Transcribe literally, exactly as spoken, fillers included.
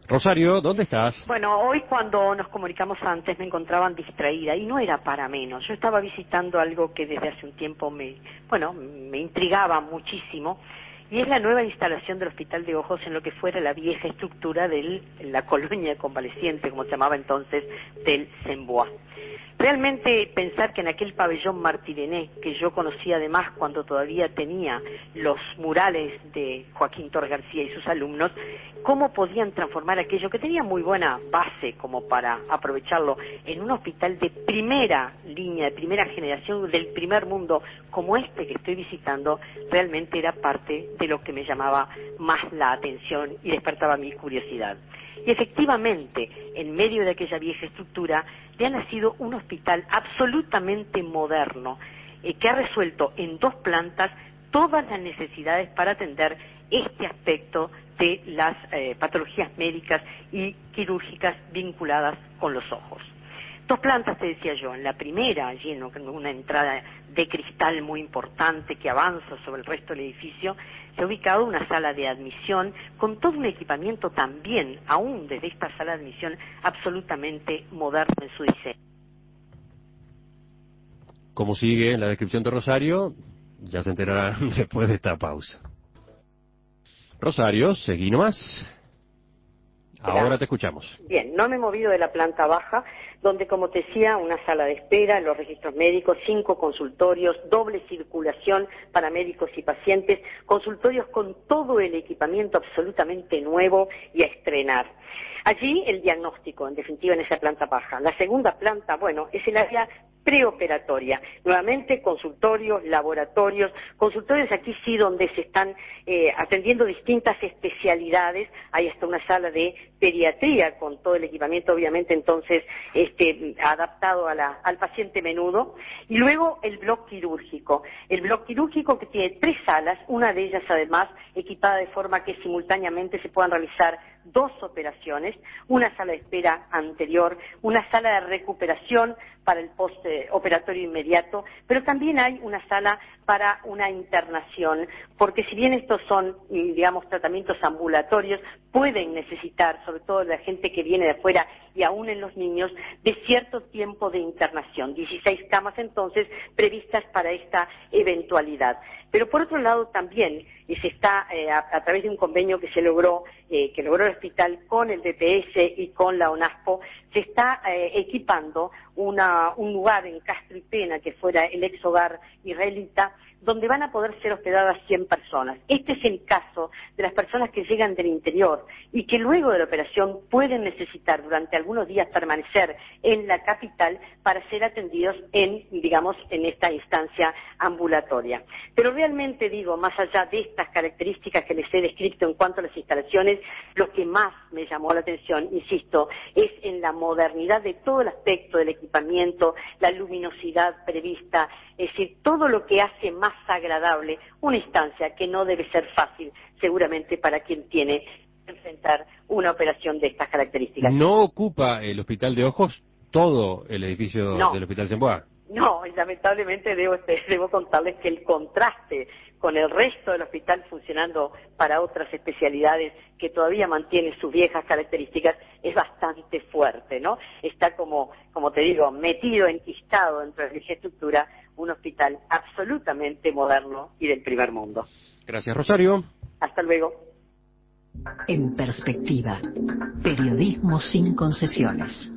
Rosario, ¿dónde estás? Bueno, hoy cuando nos comunicamos antes me encontraban distraída y no era para menos. Yo estaba visitando algo que desde hace un tiempo me, bueno, me intrigaba muchísimo, y es la nueva instalación del Hospital de Ojos en lo que fuera la vieja estructura de la colonia convaleciente, como se llamaba entonces, del Sembois. Realmente pensar que en aquel pabellón Martirené, que yo conocía además cuando todavía tenía los murales de Joaquín Torres García y sus alumnos, cómo podían transformar aquello que tenía muy buena base como para aprovecharlo en un hospital de primera línea, de primera generación, del primer mundo, como este que estoy visitando, realmente era parte de lo que me llamaba más la atención y despertaba mi curiosidad. Y efectivamente, en medio de aquella vieja estructura, le ha nacido un hospital absolutamente moderno, eh, que ha resuelto en dos plantas todas las necesidades para atender este aspecto de las eh, patologías médicas y quirúrgicas vinculadas con los ojos. Dos plantas, te decía yo. En la primera, allí en una entrada de cristal muy importante que avanza sobre el resto del edificio, se ha ubicado una sala de admisión con todo un equipamiento también, aún desde esta sala de admisión, absolutamente moderno en su diseño. Como sigue en la descripción de Rosario, ya se enterarán después de esta pausa. Rosario, seguí nomás. Ahora te escuchamos. Bien, no me he movido de la planta baja, donde, como te decía, una sala de espera, los registros médicos, cinco consultorios, doble circulación para médicos y pacientes, consultorios con todo el equipamiento absolutamente nuevo y a estrenar. Allí el diagnóstico, en definitiva, en esa planta baja. La segunda planta, bueno, es el área preoperatoria. Nuevamente, consultorios, laboratorios, consultorios aquí sí donde se están eh, atendiendo distintas especialidades. Ahí está una sala de pediatría con todo el equipamiento, obviamente, entonces, este, adaptado a la, al paciente menudo. Y luego el bloque quirúrgico. El bloque quirúrgico que tiene tres salas, una de ellas además equipada de forma que simultáneamente se puedan realizar dos operaciones, una sala de espera anterior, una sala de recuperación para el postoperatorio inmediato, pero también hay una sala para una internación, porque si bien estos son, digamos, tratamientos ambulatorios, pueden necesitar, sobre todo la gente que viene de afuera y aún en los niños, de cierto tiempo de internación, dieciséis camas entonces previstas para esta eventualidad. Pero por otro lado también y se está eh, a, a través de un convenio que se logró, eh, que logró el hospital con el B P S y con la ONASPO, se está eh, equipando una, un lugar en Castro y Pena, que fuera el ex hogar israelita, donde van a poder ser hospedadas cien personas. Este es el caso de las personas que llegan del interior y que luego de la operación pueden necesitar durante algunos días permanecer en la capital para ser atendidos en, digamos, en esta instancia ambulatoria. Pero realmente digo, más allá de estas características que les he descrito en cuanto a las instalaciones, lo que más me llamó la atención, insisto, es en la modernidad de todo el aspecto del equipamiento, la luminosidad prevista, es decir, todo lo que hace más agradable una instancia que no debe ser fácil, seguramente, para quien tiene que enfrentar una operación de estas características. ¿No ocupa el Hospital de Ojos todo el edificio no. del Hospital Sembois? No, y lamentablemente debo, debo contarles que el contraste con el resto del hospital funcionando para otras especialidades que todavía mantienen sus viejas características es bastante fuerte, ¿no? Está como, como te digo, metido, enquistado dentro de la vieja estructura, un hospital absolutamente moderno y del primer mundo. Gracias, Rosario. Hasta luego. En perspectiva, periodismo sin concesiones.